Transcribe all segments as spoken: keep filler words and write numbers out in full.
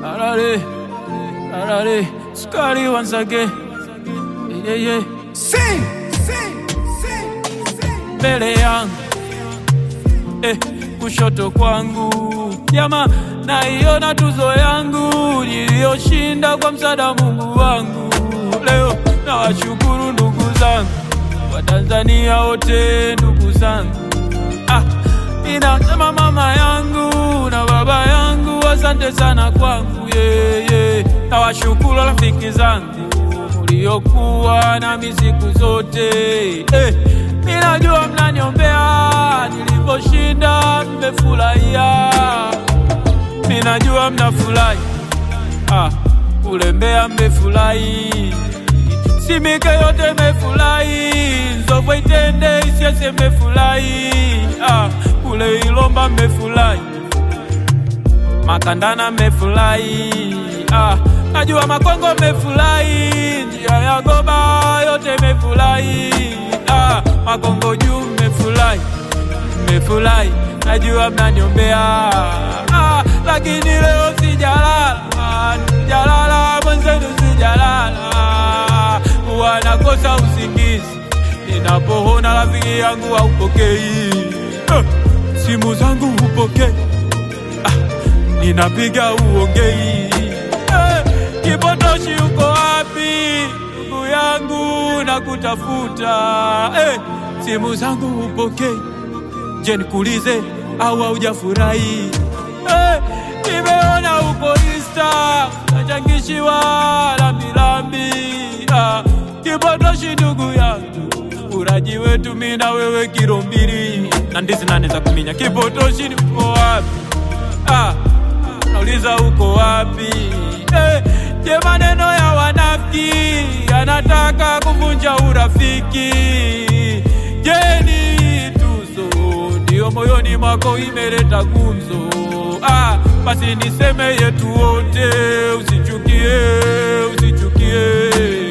Arare, arare, Scotty once again. Yeah, yeah. Sing, sing, sing, sing. Mbele yangu, eh, kushoto kwangu. Yama, naiona tuzo yangu niliyoshinda kwa msaada Mungu wangu. Leo nawashukuru ndugu zangu, Watanzania wote ndugu zangu. Ah, ninasema mama yangu na baba yangu, asante sana kwangu, yeah, yeah. Nawashukuru rafiki zangu mliokuwa nami siku zote, eh. Ninajua mnaniombea niliposhinda, mmefurahia. Ninajua mnafurahi, ah, ulembea mmefurahi. Simike yote mmefurahi, Nzovwe Itende Isyesye mmefurahi, ah, kule Ilomba mmefurahi, Makandana mmefurahi, ah, najua Makongo mmefurahi, njia ya Goba yote mmefurahi, ah, Makongo juu mmefurahi, mmefurahi. Najua mnaniombea, ah, lakini leo sijalala, sijalala mwenzenu sijalala. Wanakosa usingizi ninapoona rafiki yangu haupokei, eh, simu zangu hupokei, ah, ninapiga uongei, eh, Kipotoshi uko wapi ndugu yangu nakutafuta, eh, simu zangu hupokei. Je, nikuulize au haujafurahi? Eh, nimeona uko Insta nachangishiwa lambi lambi, ah, Kipotoshi ndugu yangu, uraji wetu mimi na wewe kilo mbili na ndizi nane za kuminya. Kipotoshi uko wapi? Ah, nauliza uko wapi? Eh, je, maneno ya wanafiki yanataka kuvunja urafiki? Je, ni tuzo ndio moyoni mwako imeleta gumzo? Ah, basi niseme yetu wote, usichukie, usichukie.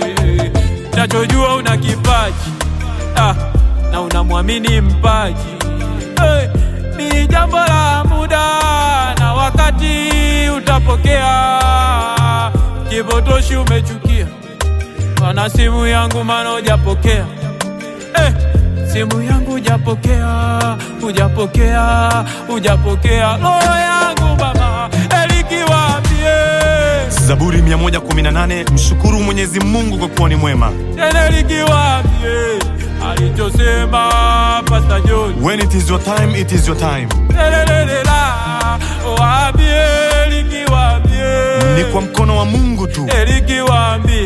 Nachojua una kipaji, ah, na unamwamini mpaji, hey, ni jambo la muda na wakati utapokea. Kipotoshi umechukia, wana simu yangu mana hujapokea, hey, simu yangu hujapokea, hujapokea, hujapokea. Roho yangu baba, Eliki waambie Zaburi mia moja kumi na nane, mshukuru Mwenyezi Mungu kwa kuwa ni mwema. Eliki waambie alichosema Pastor John, When it is your time, it is your time. Lelelelala, waambie Eliki waambie Ni kwa mkono wa Mungu tu. Eliki waambie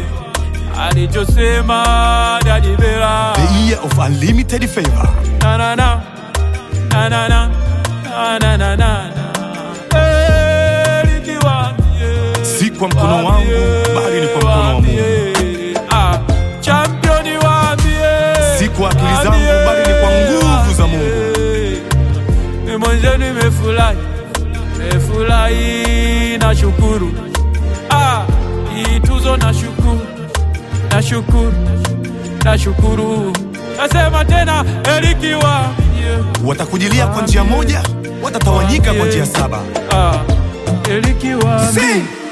alichosema Daddy Bella, The year of unlimited favor. na na na na na na na na na. Eliki waambie Si kwa mkono wangu bali ni kwa mkono wa Mungu. Ah, championi waambie Si kwa akili zangu bali ni kwa nguvu za Mungu. Ni mwenzenu nimefurahi, nimefurahi na shukuru, ah, ituzo na shukuru, na shukuru, na shukuru. Nasema tena Eliki waambie Watakujilia kwa njia moja, watatawanyika kwa njia saba. Ah, Eliki waambie